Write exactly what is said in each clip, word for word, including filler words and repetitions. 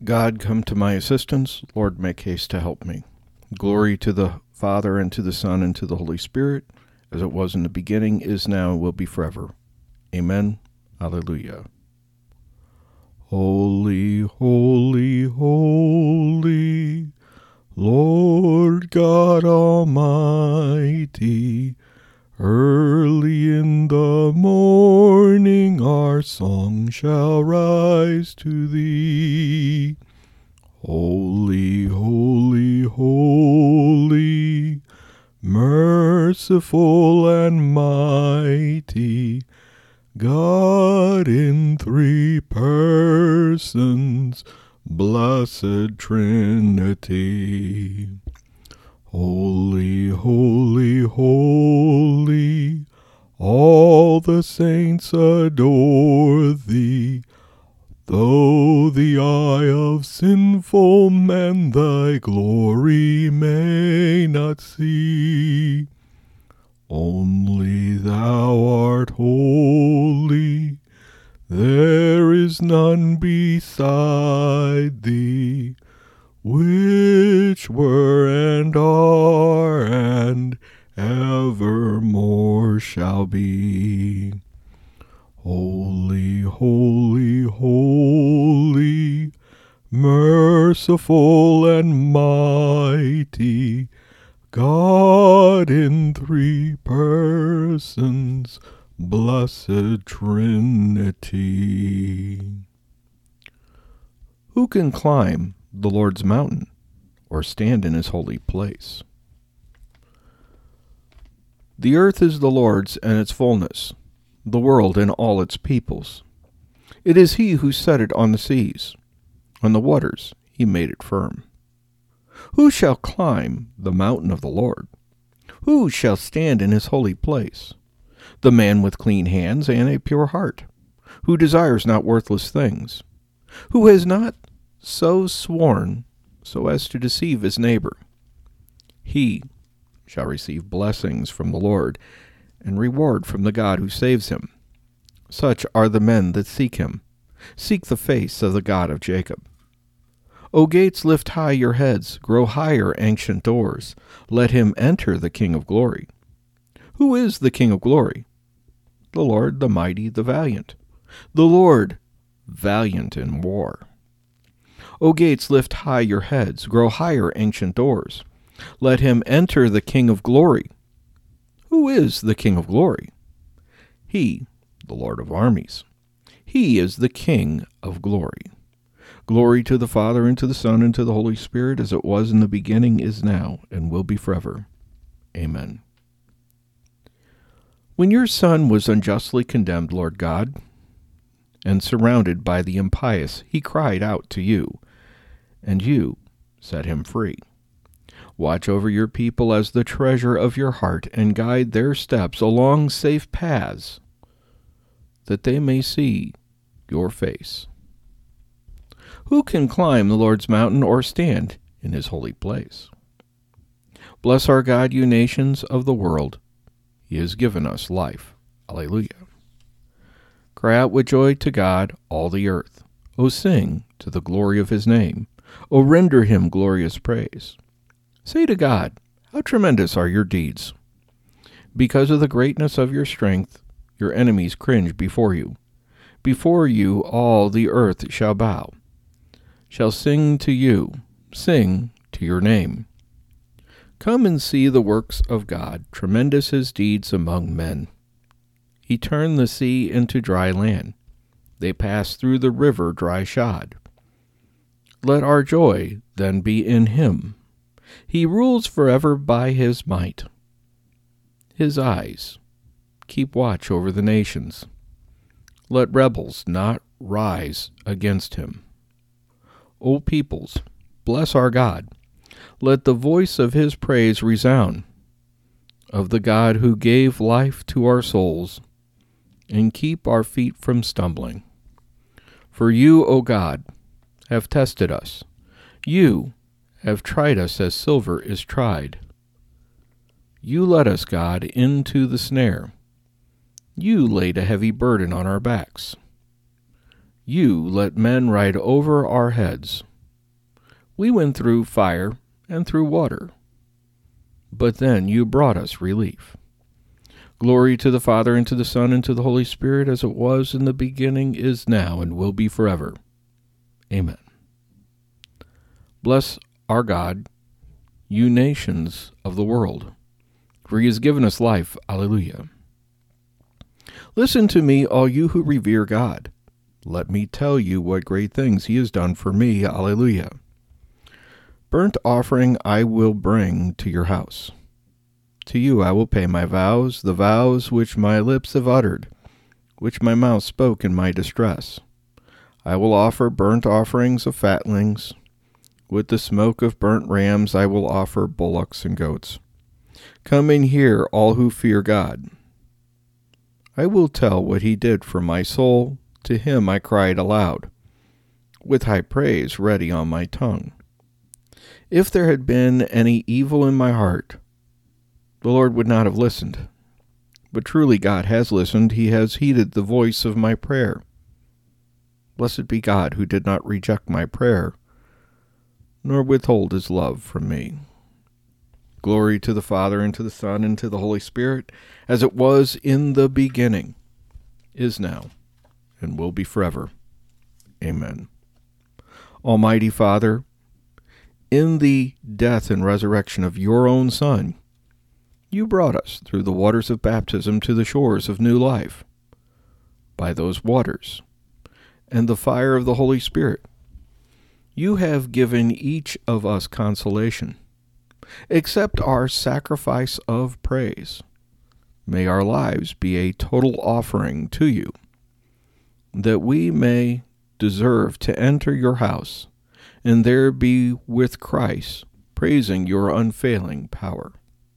God, come to my assistance. Lord, make haste to help me. Glory to the Father, and to the Son, and to the Holy Spirit, as it was in the beginning, is now, and will be forever. Amen. Alleluia. Holy, holy, holy, Lord God Almighty, early in the morning our song shall rise to thee. Holy, holy, holy, merciful and mighty, God in three persons, blessed Trinity. Holy, holy, holy, all the saints adore thee, though the eye of sinful men thy glory may not see. Only thou art holy, there is none beside thee, which were and are and evermore shall be. Holy, holy, holy, merciful and mighty, God in three persons, blessed Trinity. Who can climb the Lord's mountain, or stand in his holy place? The earth is the Lord's and its fullness, the world and all its peoples. It is he who set it on the seas. On the waters he made it firm. Who shall climb the mountain of the Lord? Who shall stand in his holy place? The man with clean hands and a pure heart, who desires not worthless things, who has not so sworn so as to deceive his neighbor. He shall receive blessings from the Lord, and reward from the God who saves him. Such are the men that seek him. Seek the face of the God of Jacob. O gates, lift high your heads, grow higher, ancient doors. Let him enter, the King of glory. Who is the King of glory? The Lord, the mighty, the valiant. The Lord, valiant in war. O gates, lift high your heads, grow higher, ancient doors. Let him enter, the King of glory. Who is the King of glory? He, the Lord of armies. He is the King of glory. Glory to the Father, and to the Son, and to the Holy Spirit, as it was in the beginning, is now, and will be forever. Amen. When your Son was unjustly condemned, Lord God, and surrounded by the impious, he cried out to you, and you set him free. Watch over your people as the treasure of your heart, and guide their steps along safe paths, that they may see your face. Who can climb the Lord's mountain, or stand in his holy place? Bless our God, you nations of the world. He has given us life. Alleluia. Cry out with joy to God, all the earth. O sing to the glory of his name. O render him glorious praise. Say to God, how tremendous are your deeds. Because of the greatness of your strength, your enemies cringe before you. Before you all the earth shall bow, shall sing to you, sing to your name. Come and see the works of God, tremendous his deeds among men. He turned the sea into dry land. They passed through the river dry shod. Let our joy then be in him. He rules forever by his might. His eyes keep watch over the nations. Let rebels not rise against him. O peoples, bless our God. Let the voice of his praise resound, of the God who gave life to our souls, and keep our feet from stumbling. For you, O God, have tested us. You have tried us as silver is tried. You led us, God, into the snare. You laid a heavy burden on our backs. You let men ride over our heads. We went through fire and through water, but then you brought us relief. Glory to the Father, and to the Son, and to the Holy Spirit, as it was in the beginning, is now, and will be forever. Amen. Bless our God, you nations of the world, for he has given us life. Alleluia. Listen to me, all you who revere God. Let me tell you what great things he has done for me. Alleluia. Burnt offering I will bring to your house. To you I will pay my vows, the vows which my lips have uttered, which my mouth spoke in my distress. I will offer burnt offerings of fatlings. With the smoke of burnt rams I will offer bullocks and goats. Come in here, all who fear God. I will tell what he did for my soul. To him I cried aloud, with high praise ready on my tongue. If there had been any evil in my heart, the Lord would not have listened. But truly God has listened. He has heeded the voice of my prayer. Blessed be God, who did not reject my prayer, nor withhold his love from me. Glory to the Father, and to the Son, and to the Holy Spirit, as it was in the beginning, is now, and will be forever. Amen. Almighty Father, in the death and resurrection of your own Son, you brought us through the waters of baptism to the shores of new life. By those waters and the fire of the Holy Spirit, you have given each of us consolation. Accept our sacrifice of praise. May our lives be a total offering to you, that we may deserve to enter your house and there be with Christ, praising your unfailing power.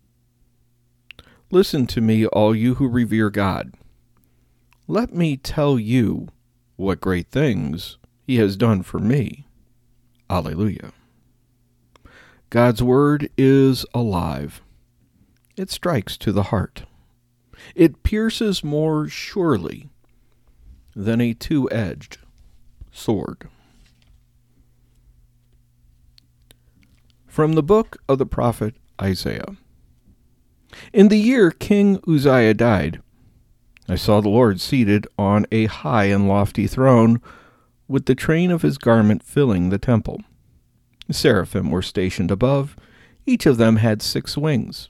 Listen to me, all you who revere God. Let me tell you what great things he has done for me. Alleluia. God's word is alive. It strikes to the heart. It pierces more surely than a two-edged sword. From the book of the prophet Isaiah. In the year King Uzziah died, I saw the Lord seated on a high and lofty throne, with the train of his garment filling the temple. Seraphim were stationed above. Each of them had six wings.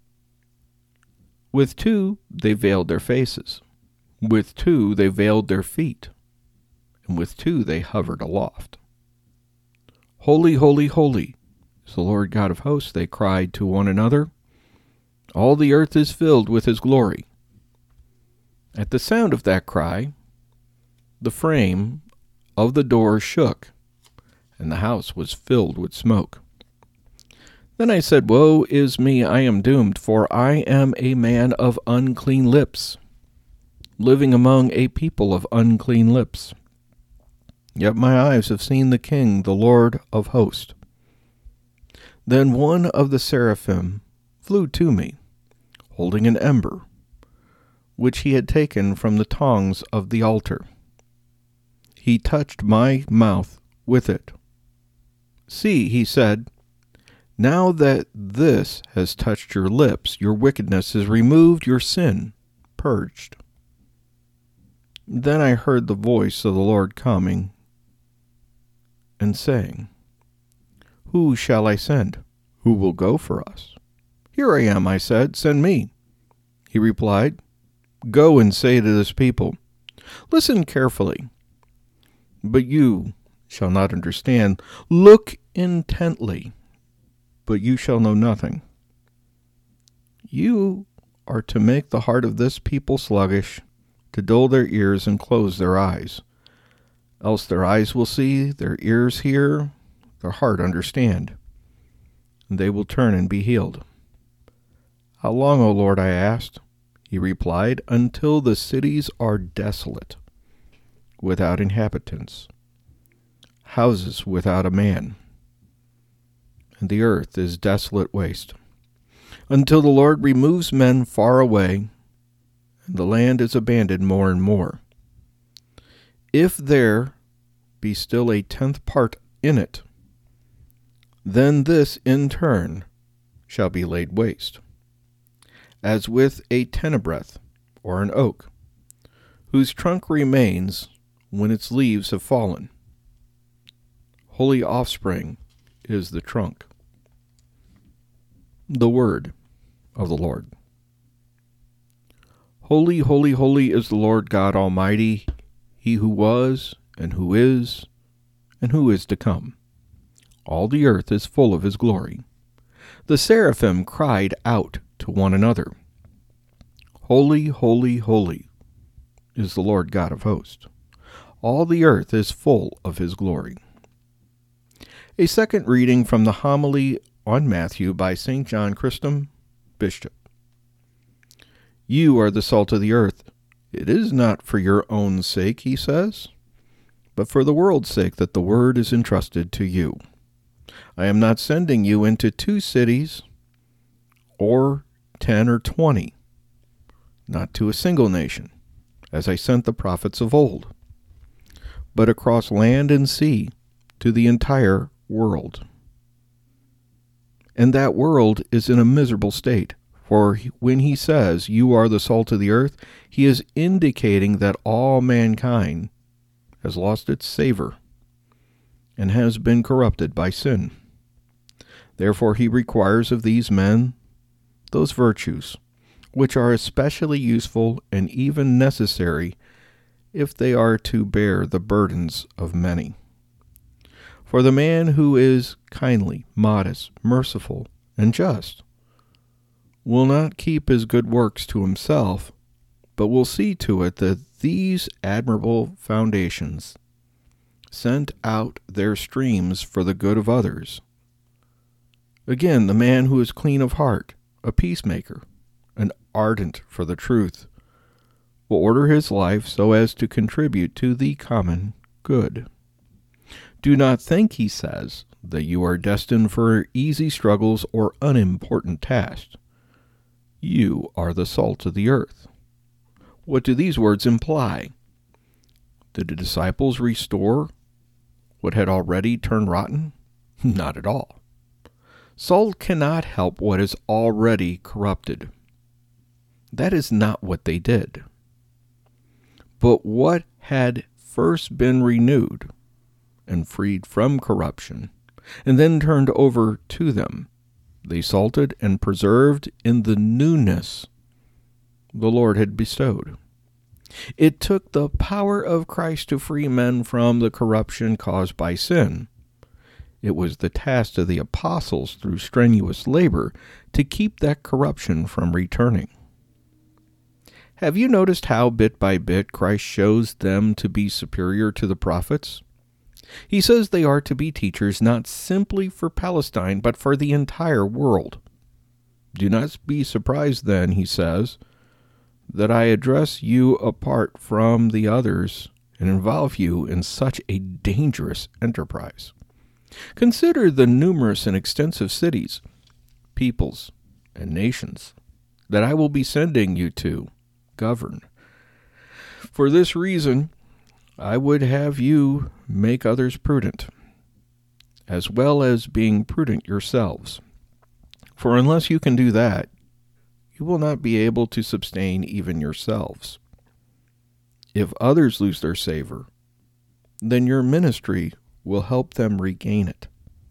With two they veiled their faces. With two they veiled their feet. And with two they hovered aloft. Holy, holy, holy is the Lord God of hosts, they cried to one another. All the earth is filled with his glory. At the sound of that cry, the frame of the door shook, and the house was filled with smoke. Then I said, Woe is me, I am doomed, for I am a man of unclean lips, living among a people of unclean lips. Yet my eyes have seen the King, the Lord of hosts. Then one of the seraphim flew to me, holding an ember, which he had taken from the tongs of the altar. He touched my mouth with it. See, he said, now that this has touched your lips, your wickedness is removed, your sin purged. Then I heard the voice of the Lord coming and saying, Who shall I send? Who will go for us? Here I am, I said, send me. He replied, Go and say to this people, Listen carefully, but you shall not understand. Look intently, but you shall know nothing. You are to make the heart of this people sluggish, to dull their ears and close their eyes. Else their eyes will see, their ears hear, their heart understand, and they will turn and be healed. How long, O Lord, I asked. He replied, Until the cities are desolate, without inhabitants, houses without a man, and the earth is desolate waste, until the Lord removes men far away, and the land is abandoned more and more. If there be still a tenth part in it, then this in turn shall be laid waste, as with a tenebreth or an oak, whose trunk remains when its leaves have fallen. Holy offspring is the trunk. The word of the Lord. Holy, holy, holy is the Lord God Almighty, he who was, and who is, and who is to come. All the earth is full of his glory. The seraphim cried out to one another, Holy, holy, holy is the Lord God of hosts. All the earth is full of his glory. A second reading from the homily on Matthew by Saint John Chrysostom, Bishop. You are the salt of the earth. It is not for your own sake, he says, but for the world's sake that the word is entrusted to you. I am not sending you into two cities, or ten or twenty, not to a single nation, as I sent the prophets of old, but across land and sea to the entire world. And that world is in a miserable state, for when he says, you are the salt of the earth, he is indicating that all mankind has lost its savor and has been corrupted by sin. Therefore he requires of these men those virtues which are especially useful and even necessary if they are to bear the burdens of many. For the man who is kindly, modest, merciful, and just will not keep his good works to himself, but will see to it that these admirable foundations sent out their streams for the good of others. Again, the man who is clean of heart, a peacemaker, and ardent for the truth, will order his life so as to contribute to the common good. Do not think, he says, that you are destined for easy struggles or unimportant tasks. You are the salt of the earth. What do these words imply? Did the disciples restore what had already turned rotten? Not at all. Salt cannot help what is already corrupted. That is not what they did. But what had first been renewed and freed from corruption, and then turned over to them, they salted and preserved in the newness the Lord had bestowed. It took the power of Christ to free men from the corruption caused by sin. It was the task of the apostles through strenuous labor to keep that corruption from returning. Have you noticed how bit by bit Christ shows them to be superior to the prophets? He says they are to be teachers not simply for Palestine, but for the entire world. Do not be surprised then, he says, that I address you apart from the others and involve you in such a dangerous enterprise. Consider the numerous and extensive cities, peoples, and nations that I will be sending you to govern. For this reason, I would have you make others prudent, as well as being prudent yourselves. For unless you can do that, you will not be able to sustain even yourselves. If others lose their savor, then your ministry will help them regain it.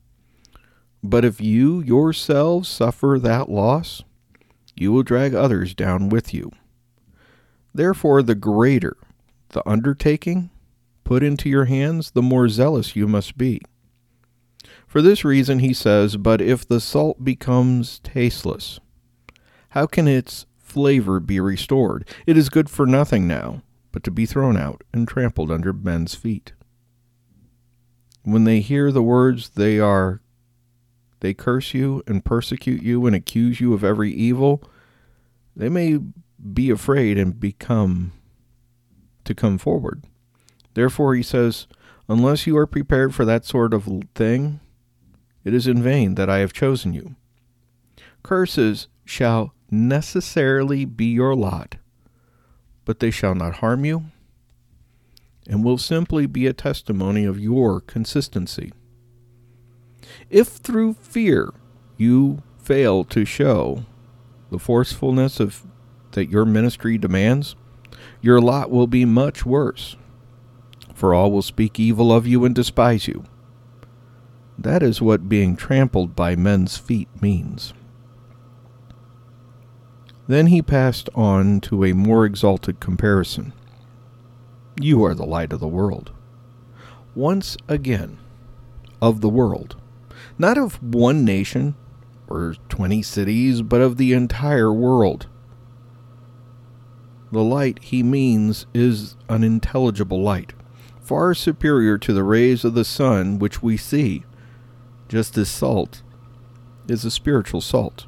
But if you yourselves suffer that loss, you will drag others down with you. Therefore, the greater the undertaking put into your hands, the more zealous you must be. For this reason, he says, but if the salt becomes tasteless, how can its flavor be restored? It is good for nothing now, but to be thrown out and trampled under men's feet. When they hear the words, they are, they curse you and persecute you and accuse you of every evil. They may be afraid and become to come forward. Therefore, he says, unless you are prepared for that sort of thing, it is in vain that I have chosen you. Curses shall necessarily be your lot, but they shall not harm you, and will simply be a testimony of your consistency. If through fear you fail to show the forcefulness of that your ministry demands, your lot will be much worse, for all will speak evil of you and despise you. That is what being trampled by men's feet means. Then he passed on to a more exalted comparison. You are the light of the world. Once again, of the world, not of one nation or twenty cities, but of the entire world. The light he means is an intelligible light, far superior to the rays of the sun which we see, just as salt is a spiritual salt.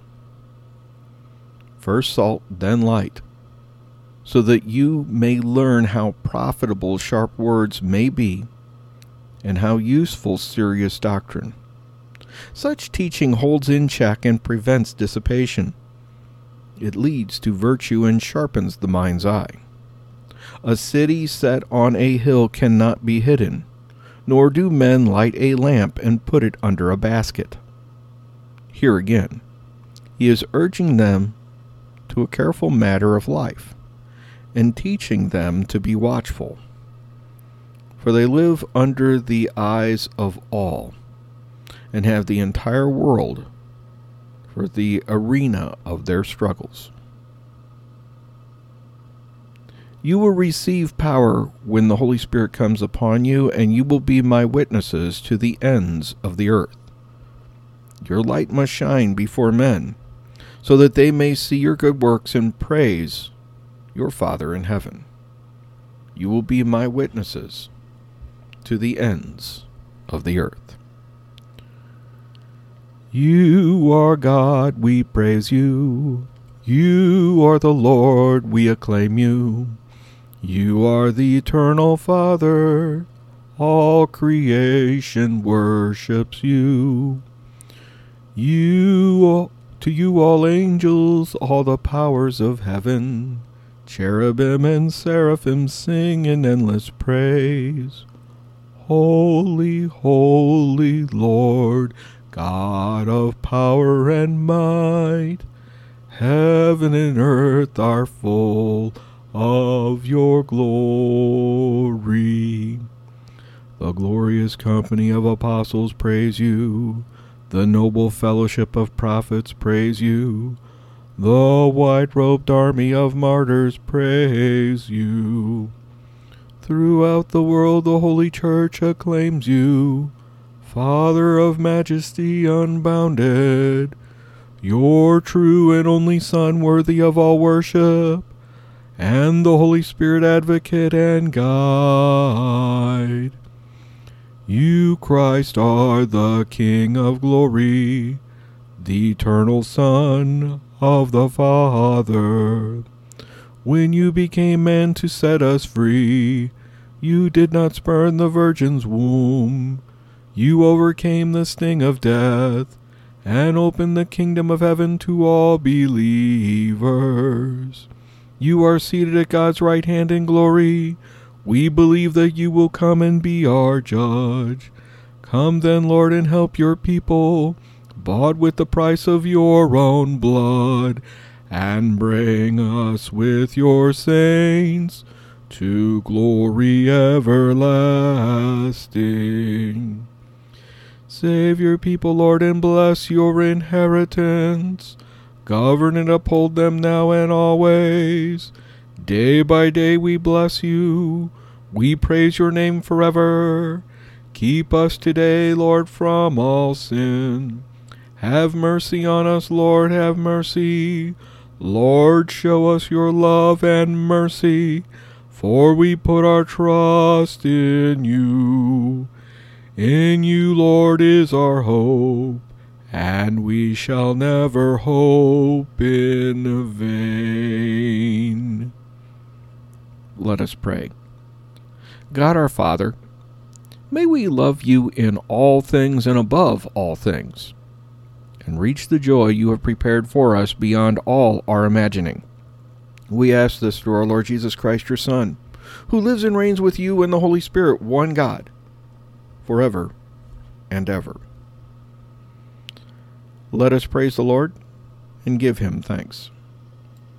First salt, then light, so that you may learn how profitable sharp words may be and how useful serious doctrine. Such teaching holds in check and prevents dissipation. It leads to virtue and sharpens the mind's eye. A city set on a hill cannot be hidden, nor do men light a lamp and put it under a basket. Here again, he is urging them to a careful matter of life, and teaching them to be watchful. For they live under the eyes of all, and have the entire world for the arena of their struggles. You will receive power when the Holy Spirit comes upon you, and you will be my witnesses to the ends of the earth. Your light must shine before men, so that they may see your good works and praise your Father in heaven. You will be my witnesses to the ends of the earth. You are God, we praise you. You are the Lord, we acclaim you. You are the eternal Father, all creation worships you. You, to you all angels, all the powers of heaven, cherubim and seraphim sing in endless praise. Holy, holy Lord, God of power and might, heaven and earth are full of your glory. The glorious company of apostles praise you. The noble fellowship of prophets praise you. The white-robed army of martyrs praise you. Throughout the world the Holy Church acclaims you, Father of majesty unbounded, your true and only Son, worthy of all worship, and the Holy Spirit, advocate and guide. You, Christ, are the King of glory, the eternal Son of the Father. When you became man to set us free, you did not spurn the Virgin's womb. You overcame the sting of death and opened the kingdom of heaven to all believers. You are seated at God's right hand in glory. We believe that you will come and be our judge. Come then, Lord, and help your people, bought with the price of your own blood, and bring us with your saints to glory everlasting. Save your people, Lord, and bless your inheritance. Govern and uphold them now and always. Day by day we bless you. We praise your name forever. Keep us today, Lord, from all sin. Have mercy on us, Lord, have mercy. Lord, show us your love and mercy, for we put our trust in you. In you, Lord, is our hope, and we shall never hope in vain. Let us pray. God our Father, may we love you in all things and above all things, and reach the joy you have prepared for us beyond all our imagining. We ask this through our Lord Jesus Christ, your Son, who lives and reigns with you in the Holy Spirit, one God, forever and ever. Let us praise the Lord and give him thanks.